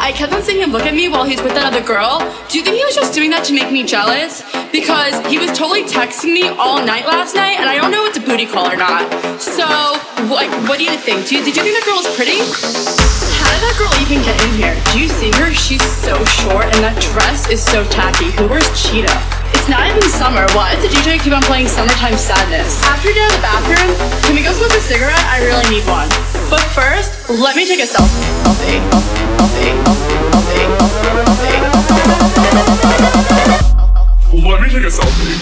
I kept on seeing him look at me while he's with that other girl. Do you think he was just doing that to make me jealous? Because he was totally texting me all night last night, and I don't know if it's a booty call or not. So, what do you think? Did you think that girl was pretty? How did that girl even get in here? Do you see her? She's so short, and that dress is so tacky. Who wears cheetah? It's not even summer. Why does the DJ keep on playing Summertime Sadness? After you're done in the bathroom, can we go smoke a cigarette? I really need one. But first, let me take a selfie. Let me take a selfie.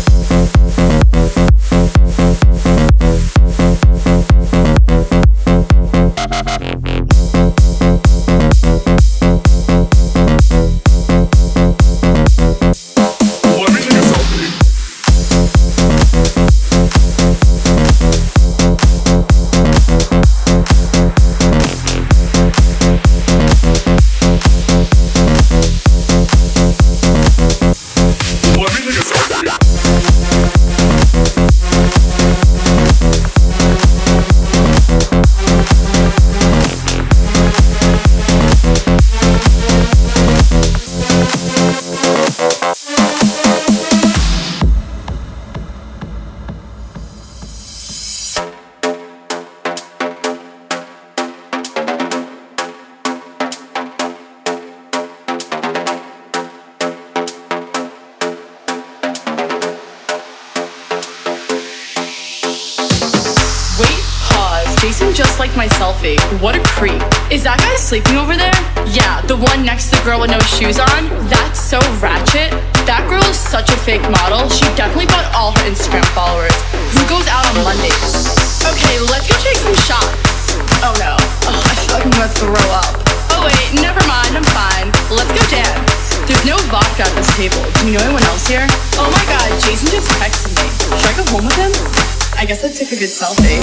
Jason just liked my selfie. What a creep. Is that guy sleeping over there? Yeah, the one next to the girl with no shoes on? That's so ratchet. That girl is such a fake model. She definitely bought all her Instagram followers. Who goes out on Mondays? Okay, let's go take some shots. Oh no. Oh, I feel like I'm gonna throw up. Oh wait, never mind, I'm fine. Let's go dance. There's no vodka at this table. Do you know anyone else here? Oh my god, Jason just texted me. Should I go home with him? I guess I took a good selfie.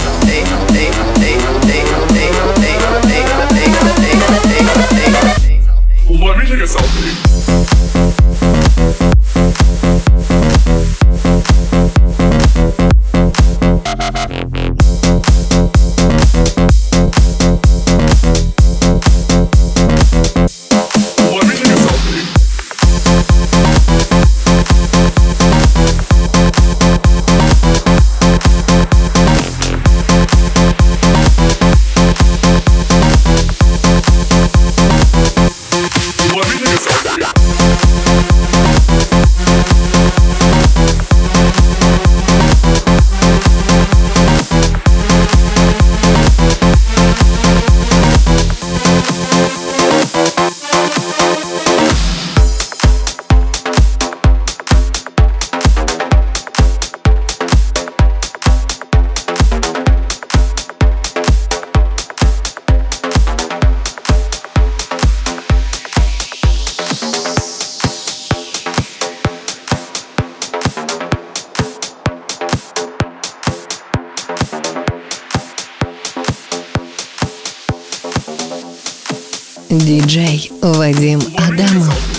Let me take a selfie. Диджей Вадим Адамов.